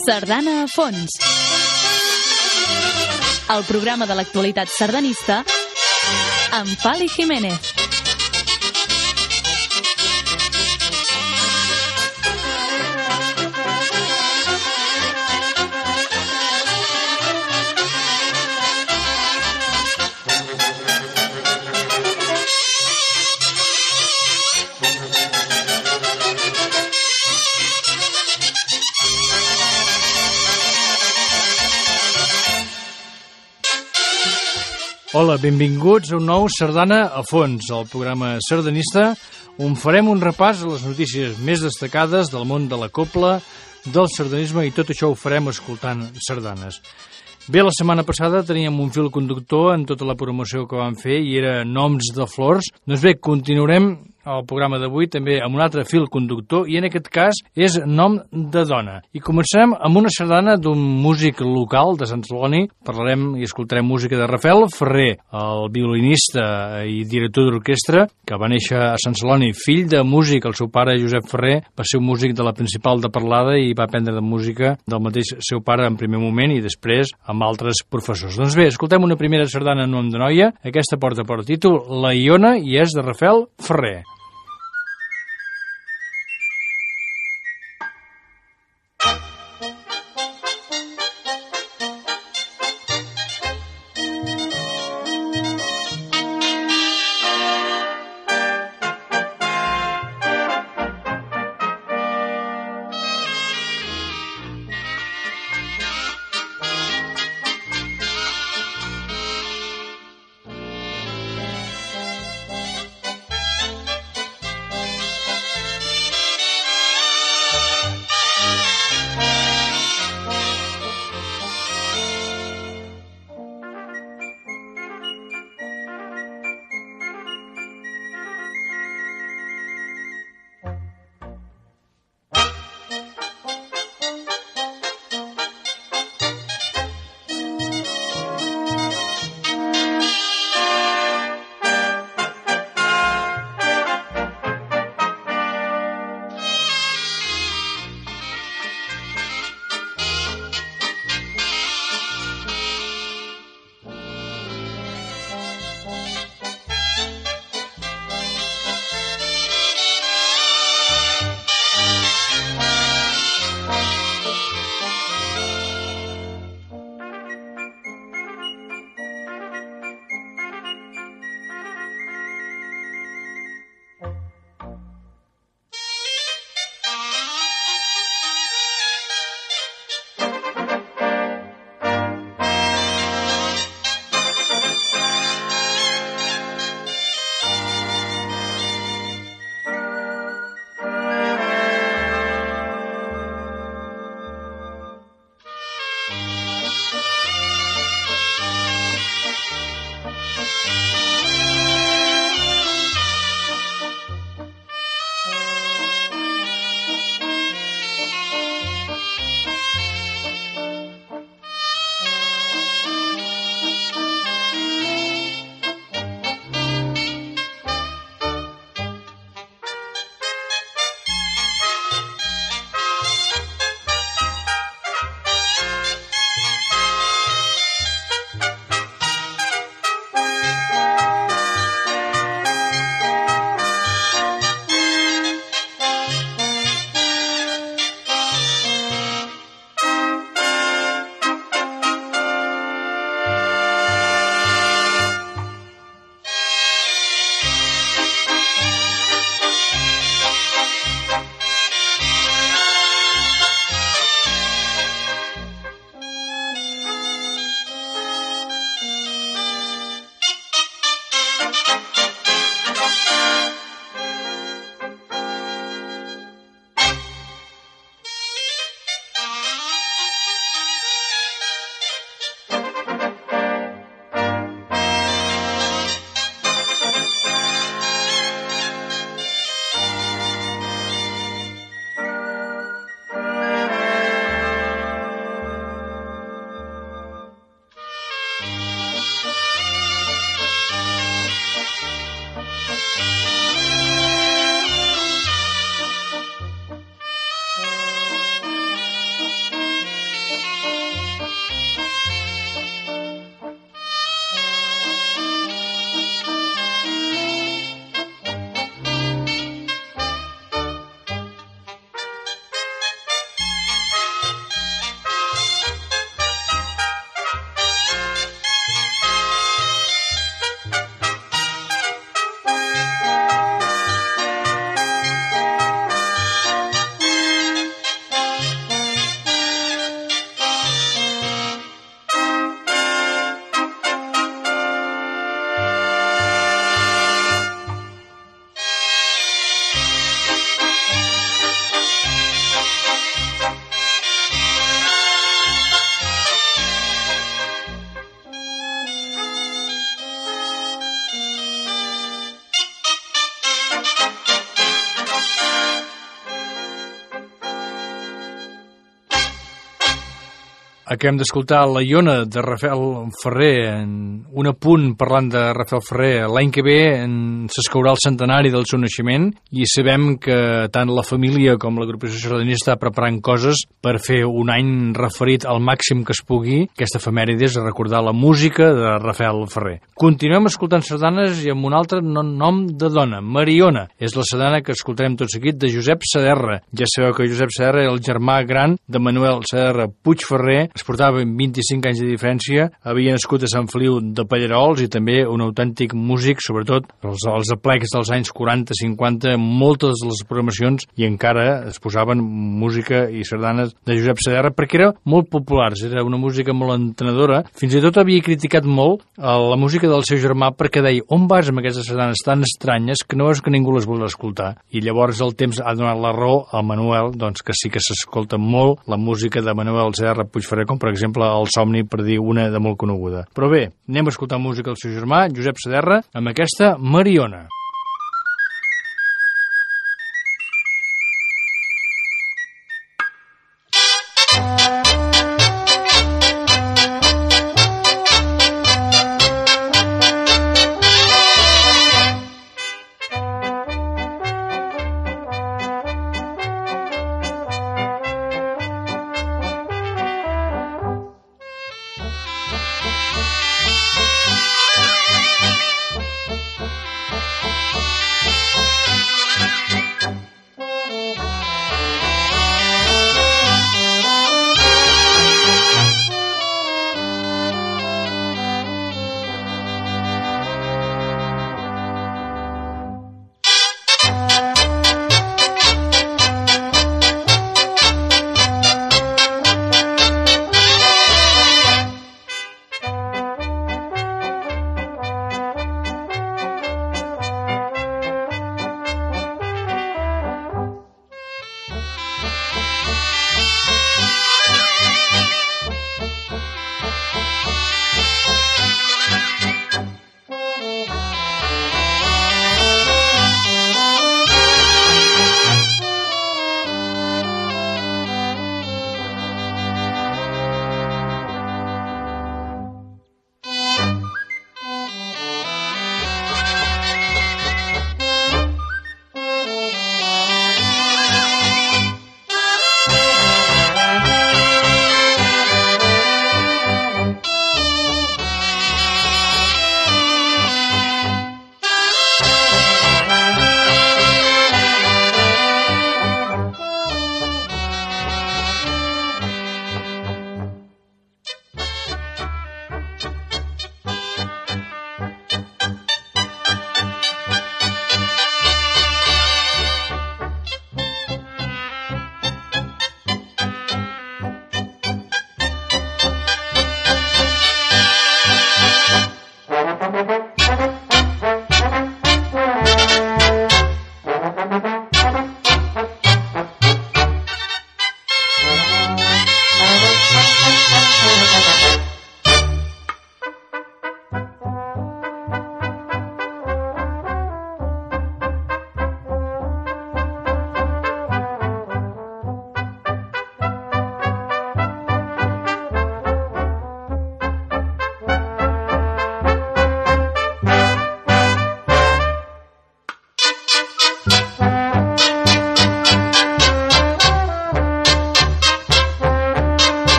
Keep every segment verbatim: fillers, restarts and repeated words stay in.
Sardana a fons. El programa de l'actualitat sardanista amb Fali Jiménez. Hola, benvinguts a un nou Sardana a fons, el programa sardanista on farem un repàs a les notícies més destacades del món de la copla, del sardanisme, i tot això ho farem escoltant sardanes. Bé, la setmana passada teníem un fil conductor en tota la promoció que vam fer i era Noms de Flors. Doncs bé, continuarem el programa d'avui també amb un altre fil conductor i en aquest cas és Nom de dona. I començarem amb una sardana d'un músic local de Sant Celoni. Parlarem i escoltarem música de Rafael Ferrer, el violinista i director d'orquestra que va néixer a Sant Celoni, fill de músic. El seu pare, Josep Ferrer, va ser un músic de la Principal de Parlada i va aprendre de música del mateix seu pare en primer moment i després amb altres professors. Doncs bé, escoltem una primera sardana en nom de noia. Aquesta porta per títol La Iona i és de Rafael Ferrer. Acabem d'escoltar La Iona de Rafael Ferrer, en un apunt parlant de Rafael Ferrer. L'any que ve s'escaurà el centenari del seu naixement i sabem que tant la família com l'agrupació sardanista està preparant coses per fer un any referit al màxim que es pugui, aquesta efemèride, és recordar la música de Rafael Ferrer. Continuem escoltant sardanes i amb un altre nom de dona, Mariona. És la sardana que escoltarem tot seguit de Josep Saderra. Ja sabeu que Josep Saderra era el germà gran de Manuel Saderra Puigferrer. Es portava vint-i-cinc anys de diferència, havia nascut a Sant Feliu de Pallarols i també un autèntic músic, sobretot els, els aplecs dels anys quaranta cinquanta, moltes de les programacions i encara es posaven música i sardanes de Josep Saderra perquè era molt populars, era una música molt entenedora. Fins i tot havia criticat molt la música del seu germà perquè deia, on vas amb aquestes sardanes tan estranyes que no veus que ningú les vol escoltar? I llavors el temps ha donat la raó al Manuel, doncs que sí que s'escolta molt la música de Manuel Saderra Puigferrer, com per exemple El Somni, per dir una de molt coneguda. Però bé, anem a escoltar música del seu germà, Josep Saderra, amb aquesta Mariona. Thank you.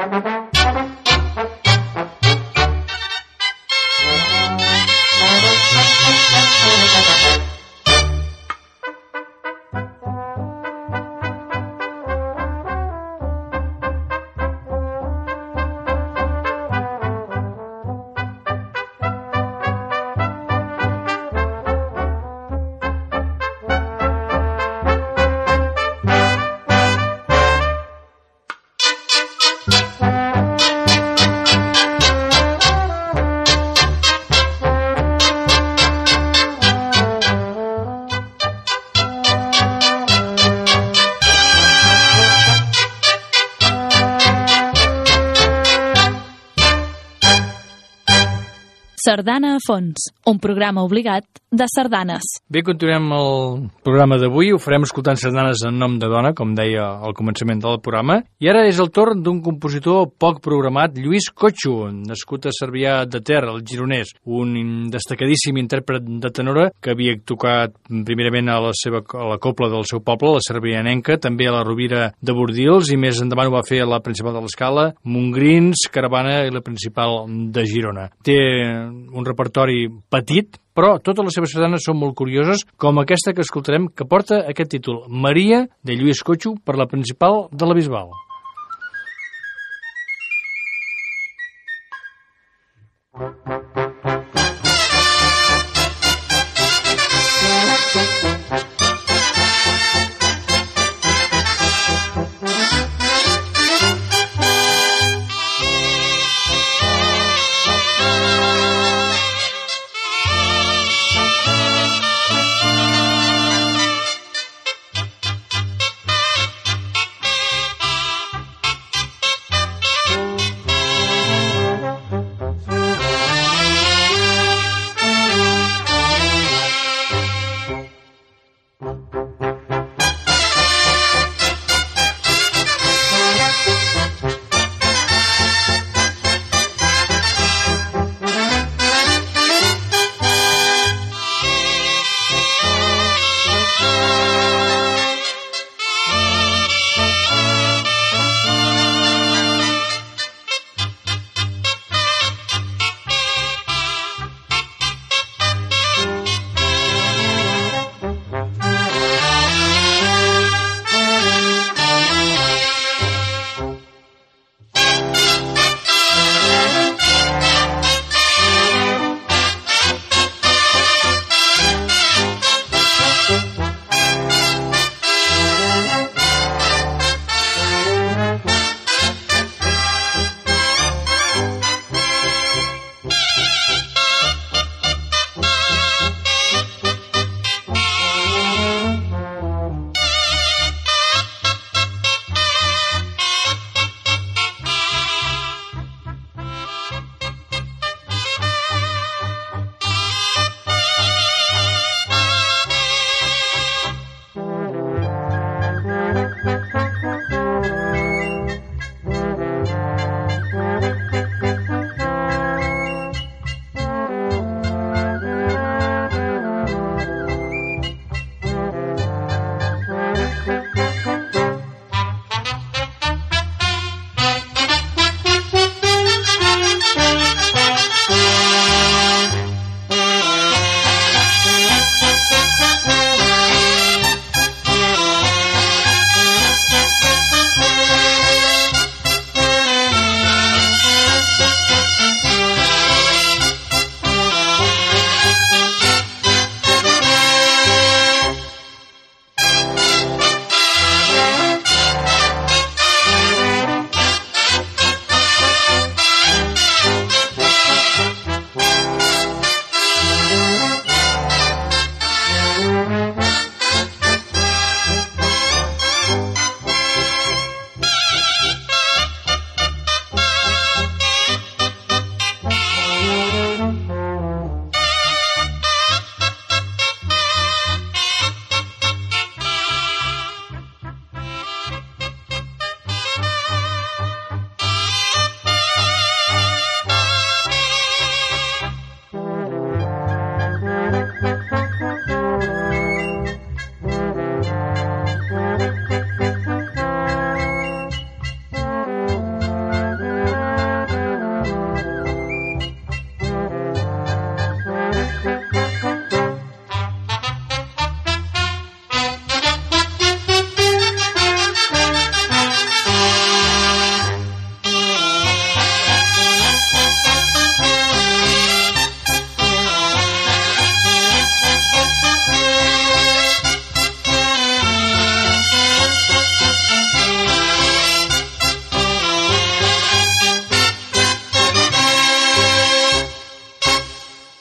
Sardana a fons, un programa obligat de sardanes. Bé, continuem el programa d'avui. Ho farem escoltant sardanes en nom de dona, com deia al començament del programa. I ara és el torn d'un compositor poc programat, Lluís Cotxo, nascut a Cervià de Ter, el gironès. Un destacadíssim intèrpret de tenora que havia tocat primerament a la, seva, a la copla del seu poble, la cervianenca, també a la Rovira de Bordils, i més endavant ho va fer a la Principal de l'Escala, Montgrins, Caravana i la Principal de Girona. Té un repertori petit, però totes les seves sardanes són molt curioses, com aquesta que escoltarem, que porta aquest títol, Maria, de Lluís Cotxo, per la Principal de la Bisbal.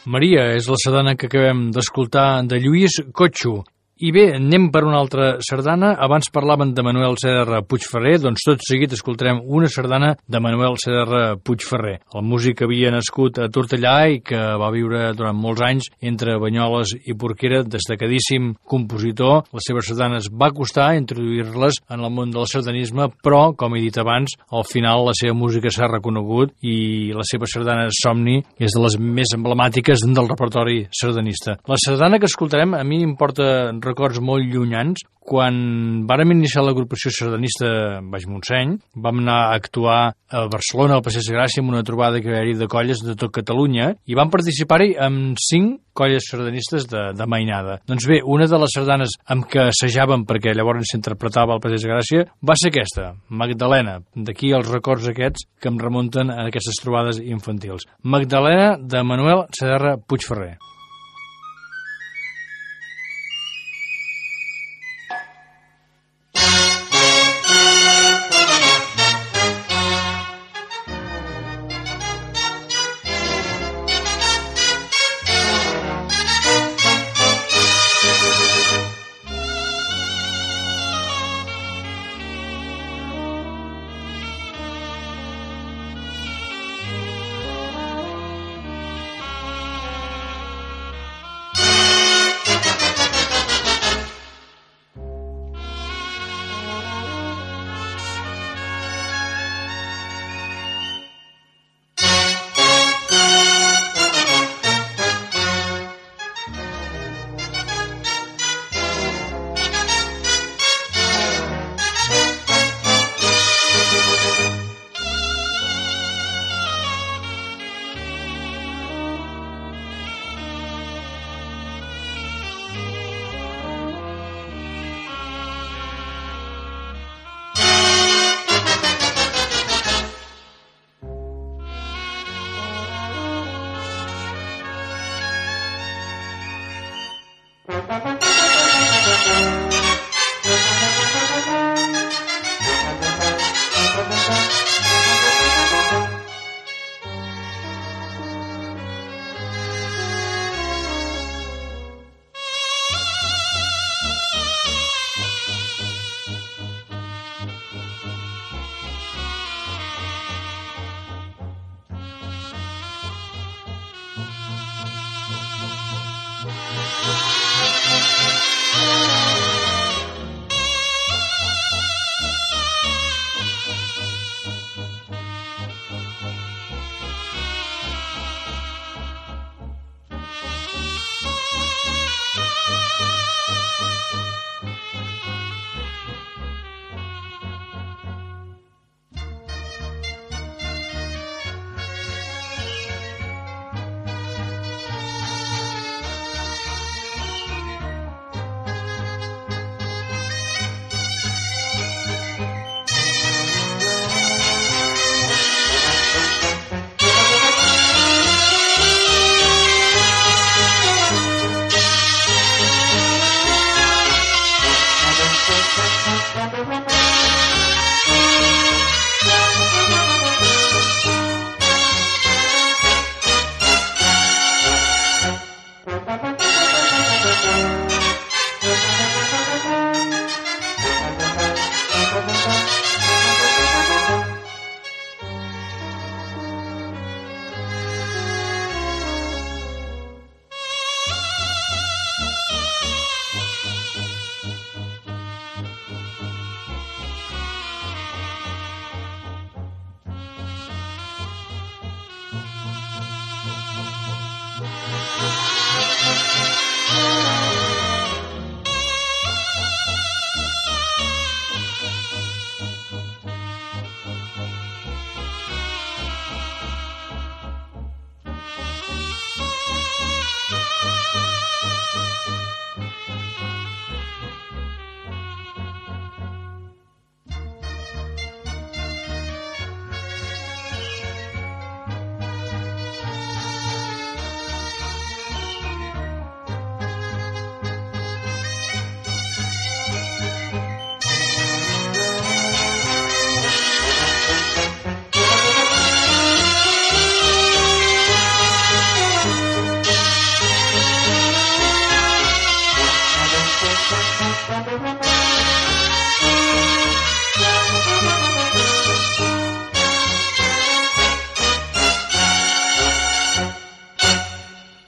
Maria és la sardana que acabem d'escoltar de Lluís Cotxo. I bé, anem per una altra sardana. Abans parlaven de Manuel Segarra Puigferrer, doncs tot seguit escoltarem una sardana de Manuel Segarra Puigferrer. El músic havia nascut a Tortellà i que va viure durant molts anys entre Banyoles i Porquera, destacadíssim compositor. Les seves sardanes va costar introduir-les en el món del sardanisme, però, com he dit abans, al final la seva música s'ha reconegut i la seva sardana Somni és de les més emblemàtiques del repertori sardanista. La sardana que escoltarem a mi importa records molt llunyans. Quan vàrem iniciar l'agrupació sardanista Baix Montseny, vam anar a actuar a Barcelona, al Passeig de Gràcia, amb una trobada que va haver-hi de colles de tot Catalunya, i vam participar-hi amb cinc colles sardanistes de, de mainada. Doncs bé, una de les sardanes amb què assajàvem, perquè llavors s'interpretava al Passeig de Gràcia, va ser aquesta, Magdalena. D'aquí els records aquests que em remunten a aquestes trobades infantils. Magdalena, de Manuel Segarra Puigferrer.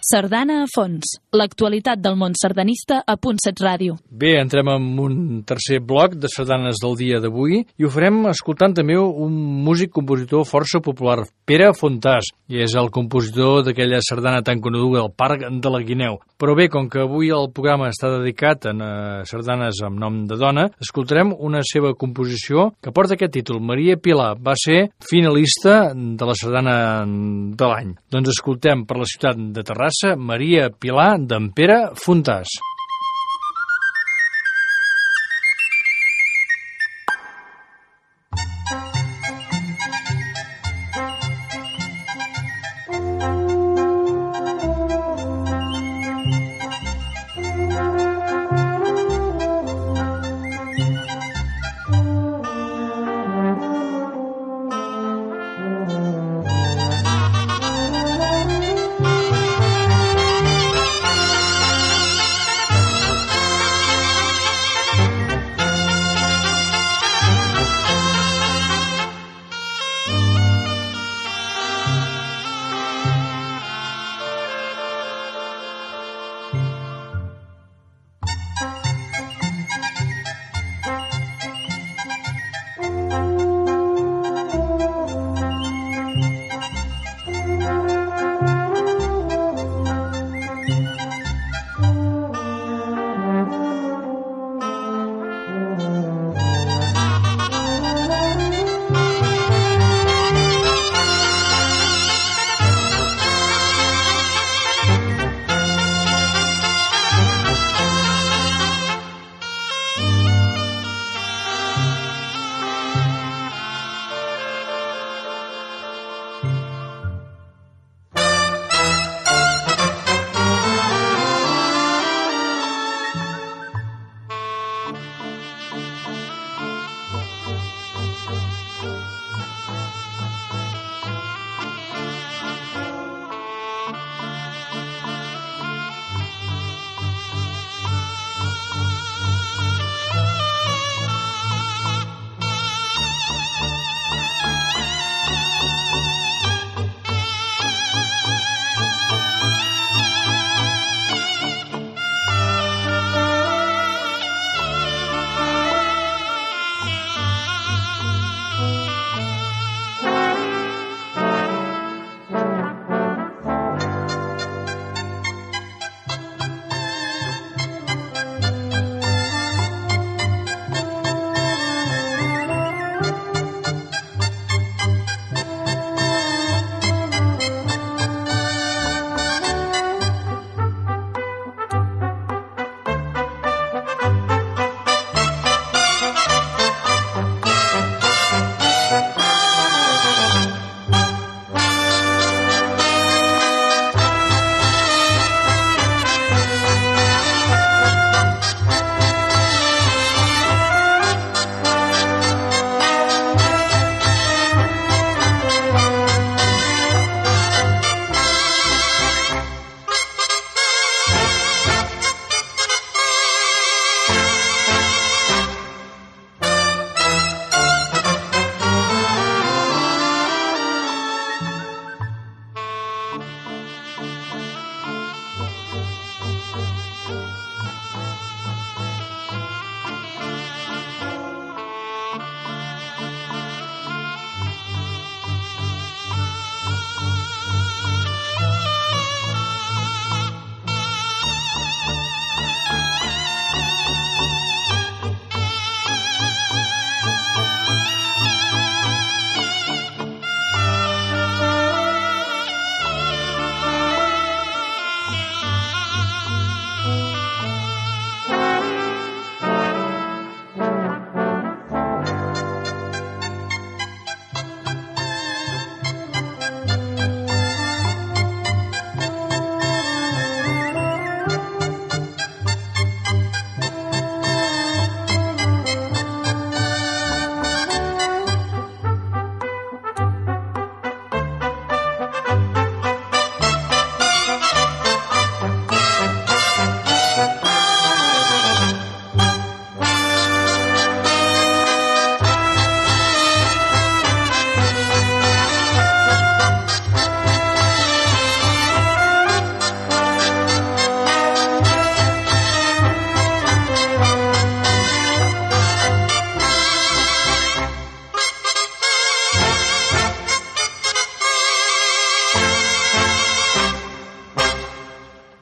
Sardana a fons. L'actualitat del món sardanista a Punt set Ràdio. Bé, entrem en un tercer bloc de sardanes del dia d'avui i ho farem escoltant també un músic-compositor força popular, Pere Fontàs, i és el compositor d'aquella sardana tan coneguda del Parc de la Guineu. Però bé, com que avui el programa està dedicat a sardanes amb nom de dona, escoltarem una seva composició que porta aquest títol, Maria Pilar. Va ser finalista de la sardana de l'any. Doncs escoltem per la ciutat de Terrassa, Maria Pilar d'en Pere Fontàs.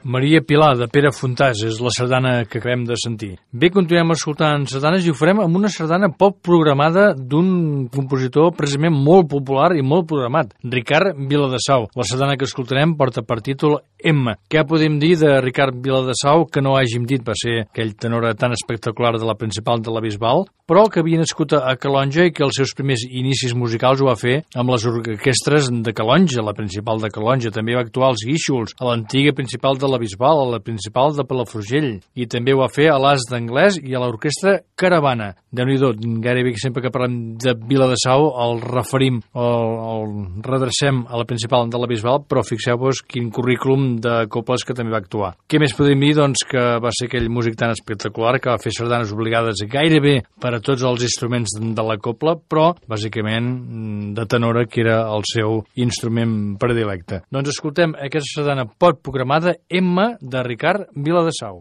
Maria Pilar, de Pere Fontàs, és la sardana que acabem de sentir. Bé, continuem escoltant sardanes i ho farem amb una sardana poc programada d'un compositor precisament molt popular i molt programat, Ricard Viladesau. La sardana que escoltarem porta per títol Emma. Què podem dir de Ricard Viladesau que no hàgim dit? Va ser aquell tenor tan espectacular de la Principal de la Bisbal, però que havia nascut a Calonja i que els seus primers inicis musicals ho va fer amb les orquestres de Calonja, la Principal de Calonja. També va actuar als Guíxols, a l'antiga Principal de la Bisbal, a la Principal de Palafrugell, i també ho va fer a l'As d'Anglès i a l'orquestra Caravana. Déu-n'hi-do, gairebé sempre que parlem de Viladesau el referim o el redrecem a la Principal de la Bisbal, però fixeu-vos quin currículum de coples que també va actuar. Què més podem dir? Doncs que va ser aquell músic tan espectacular que va fer sardanes obligades gairebé per a tots els instruments de la copla, però bàsicament de tenora, que era el seu instrument predilecte. Doncs escoltem aquesta sardana pot programada Emma de Ricard Viladesau.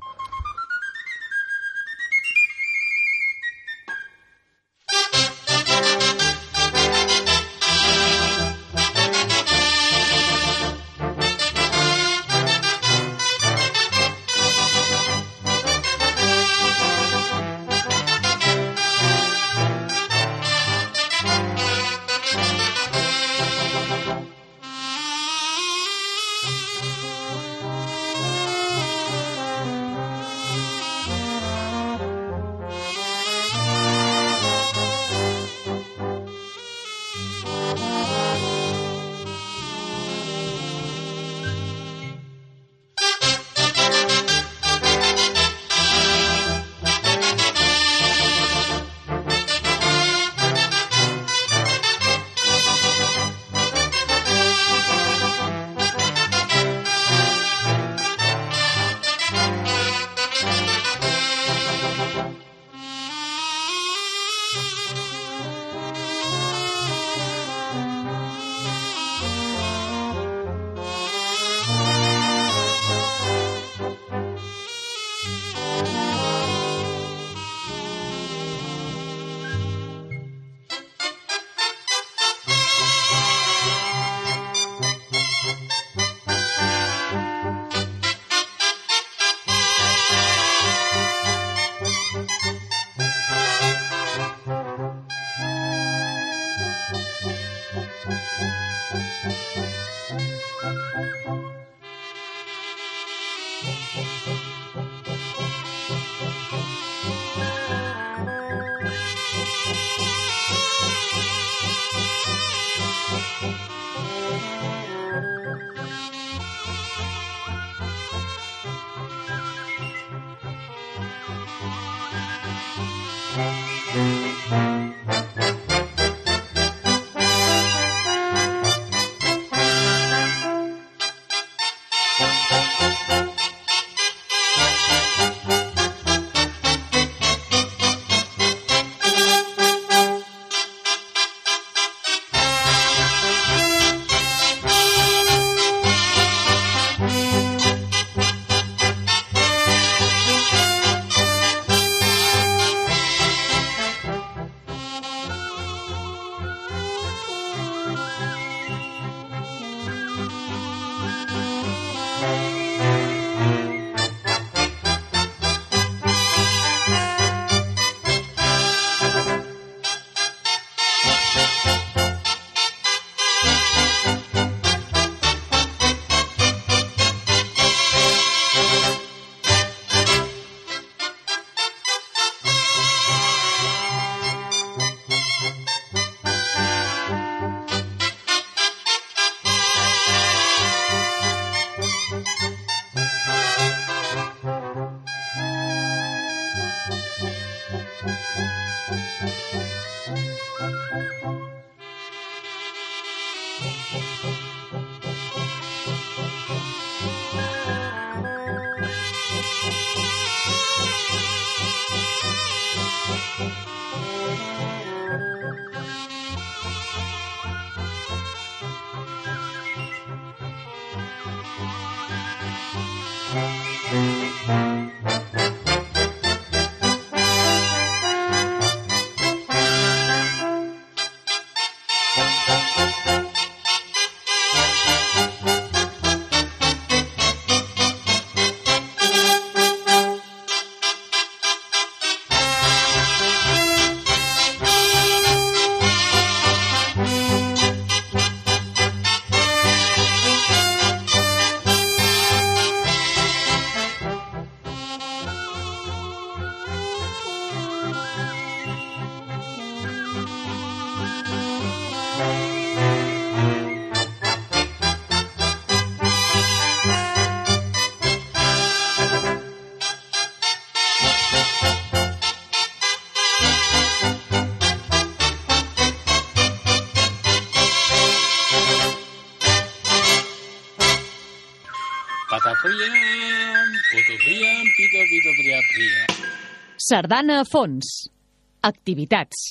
Patapriam, putopriam, pito, pito, priam, priam. Sardana a fons. Activitats.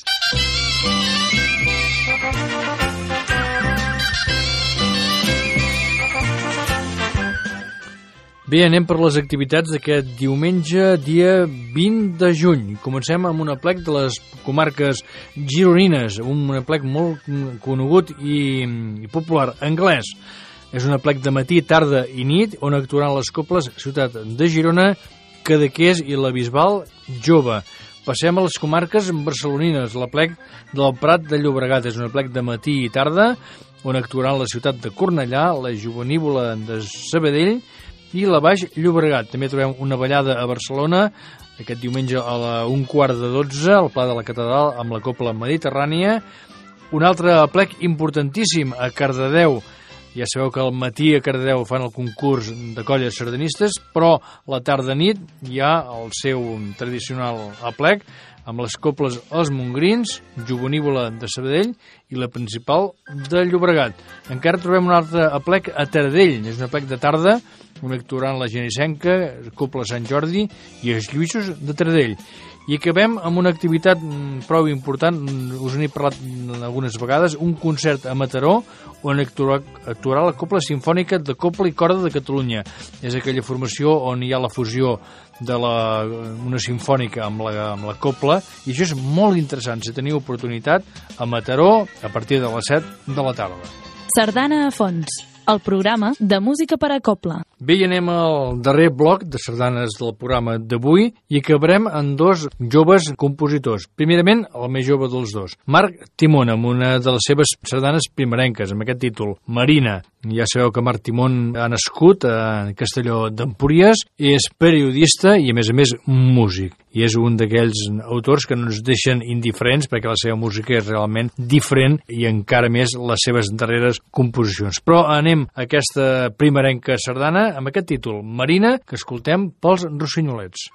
Bé, anem per les activitats d'aquest diumenge, dia vint de juny. Comencem amb un aplec de les comarques gironines, un aplec molt conegut i, i popular, anglès. És un aplec de matí, tarda i nit, on actuaran les cobles Ciutat de Girona, Cadaqués i la Bisbal Jove. Passem a les comarques barcelonines, l'aplec del Prat de Llobregat. És un aplec de matí i tarda, on actuaran la ciutat de Cornellà, la Jovenívola de Sabadell i la Baix Llobregat. També trobem una ballada a Barcelona, aquest diumenge a la un quart de dotze, al Pla de la Catedral, amb la Copla Mediterrània. Un altre aplec importantíssim a Cardedeu. Ja sabeu que al matí a Cardedeu fan el concurs de colles sardanistes, però la tarda-nit hi ha el seu tradicional aplec, amb les coples Els Mongrins, Jovenívola de Sabadell i la principal de Llobregat. Encara trobem un altre aplec a Taradell, és un aplec de tarda, on actuaran la Genesenca, Copla Sant Jordi i els Lluïssos de Taradell. I acabem amb una activitat prou important, us n'he parlat algunes vegades, un concert a Mataró, on actuarà, actuarà la Copla Simfònica de Copla i Corda de Catalunya. És aquella formació on hi ha la fusió de la, una simfònica amb la, amb la copla, i això és molt interessant. Si teniu oportunitat, a Mataró, a partir de les set de la tarda. Sardana a fons, el programa de música per a copla. Bé, i anem al darrer bloc de sardanes del programa d'avui i acabarem amb dos joves compositors. Primerament, el més jove dels dos, Marc Timón, amb una de les seves sardanes primerenques, amb aquest títol, Marina. Ja sabeu que Marc Timón ha nascut a Castelló d'Empúries, és periodista i, a més a més, músic. I és un d'aquells autors que no ens deixen indiferents perquè la seva música és realment diferent i encara més les seves darreres composicions. Però anem a aquesta primerenca sardana amb aquest títol, Marina, que escoltem pels Rossenyolets.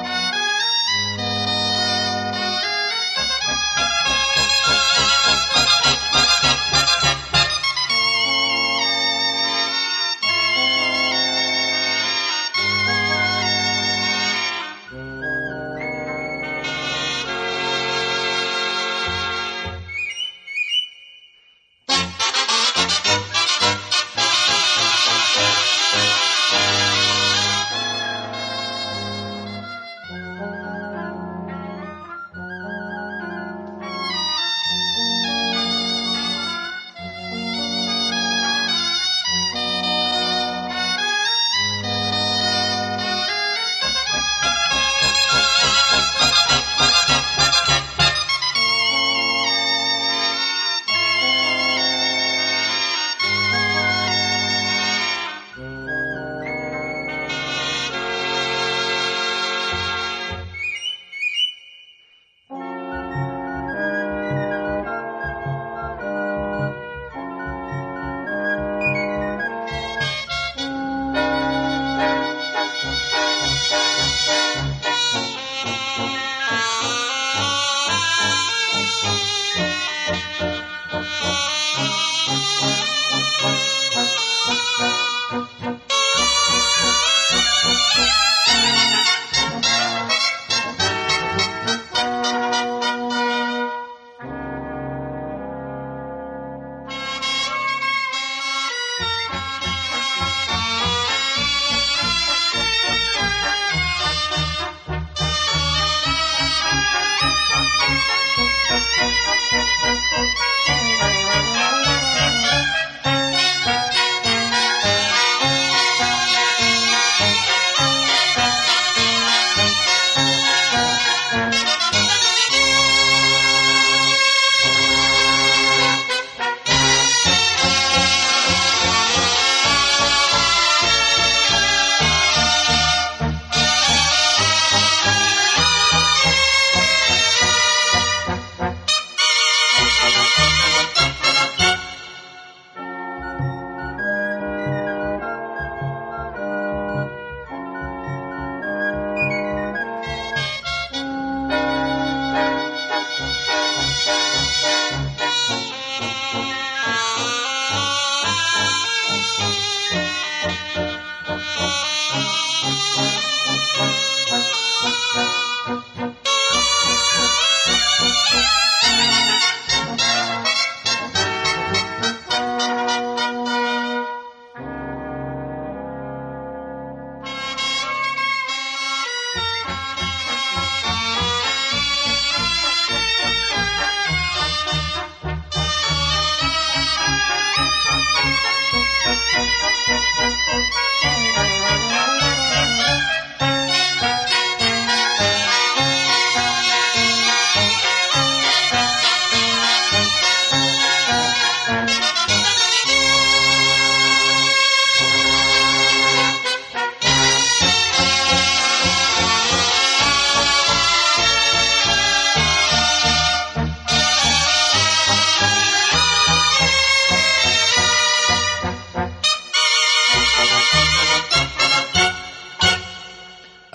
Thank you.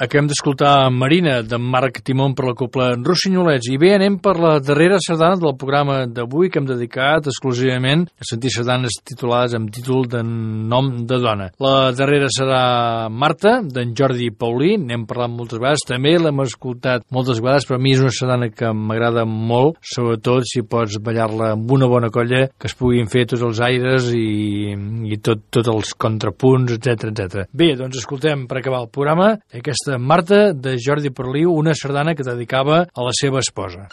Acabem d'escoltar Marina, de Marc Timón per la Cobla Rossinyolets. I bé, anem per la darrera sardana del programa d'avui, que hem dedicat exclusivament a sentir sardanes titulades amb títol de nom de dona. La darrera serà Marta, d'en Jordi Paulí. N'hem parlat moltes vegades, també l'hem escoltat moltes vegades, però a mi és una sardana que m'agrada molt, sobretot si pots ballar-la amb una bona colla, que es puguin fer tots els aires i, i tot, tots els contrapunts, etcètera, etcètera. Bé, doncs escoltem per acabar el programa aquesta Marta, de Jordi Paulí, una sardana que dedicava a la seva esposa.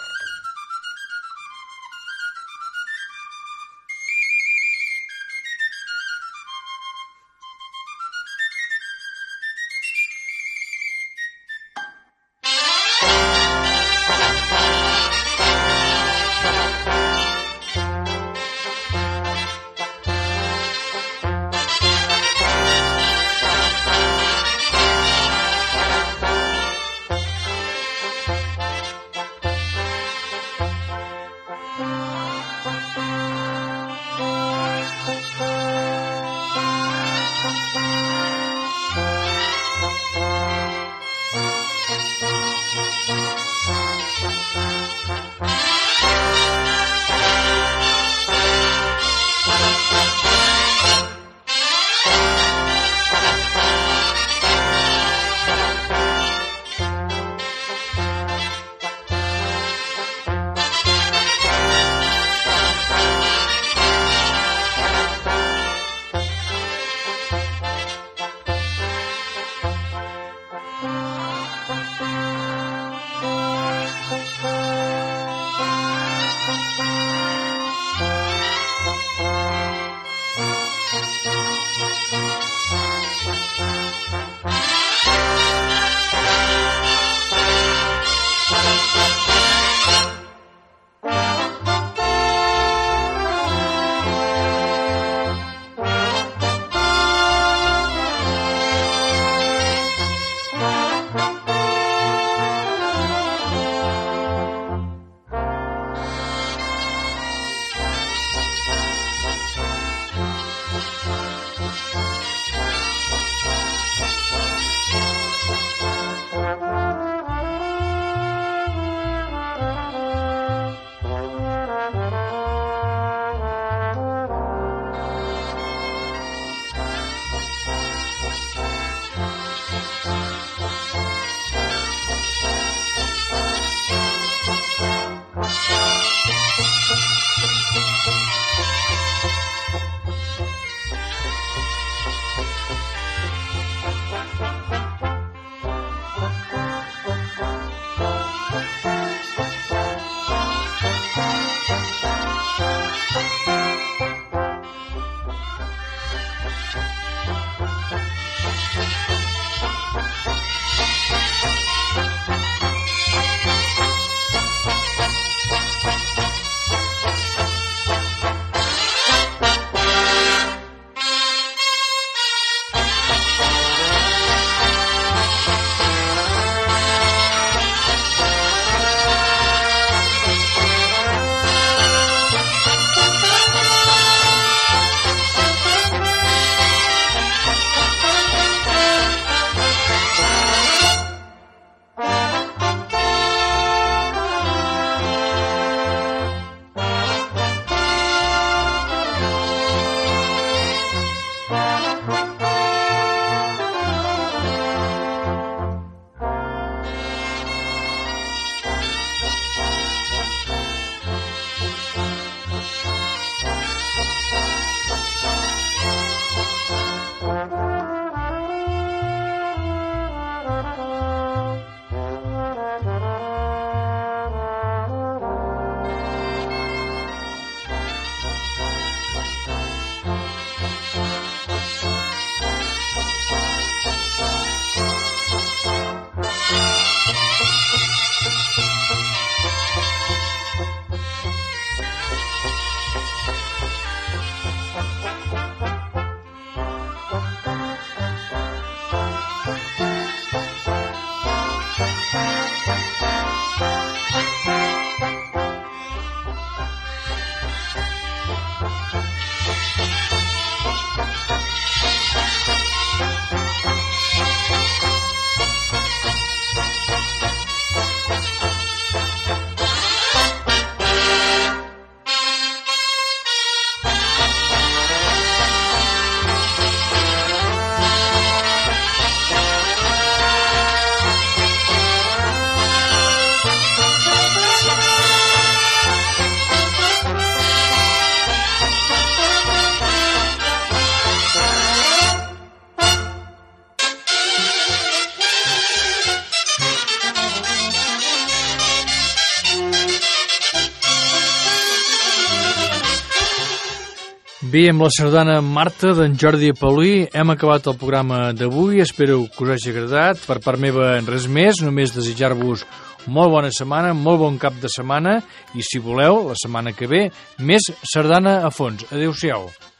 Bé, amb la sardana Marta d'en Jordi Paulí hem acabat el programa d'avui. Espero que us hagi agradat. Per part meva, res més, només desitjar-vos molt bona setmana, molt bon cap de setmana i, si voleu, la setmana que ve, més sardana a fons. Adéu-siau.